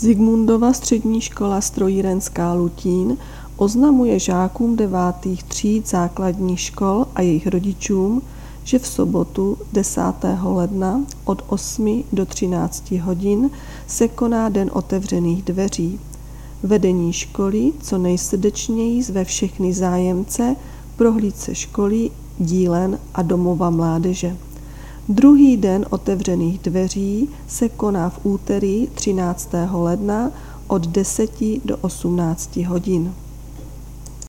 Zigmundova střední škola strojírenská Lutín oznamuje žákům 9. tříd základních škol a jejich rodičům, že v sobotu 10. ledna od 8 do 13 hodin se koná Den otevřených dveří. Vedení školy co nejsrdečněji zve všechny zájemce prohlídce školy, dílen a domova mládeže. Druhý den otevřených dveří se koná v úterý 13. ledna od 10 do 18 hodin.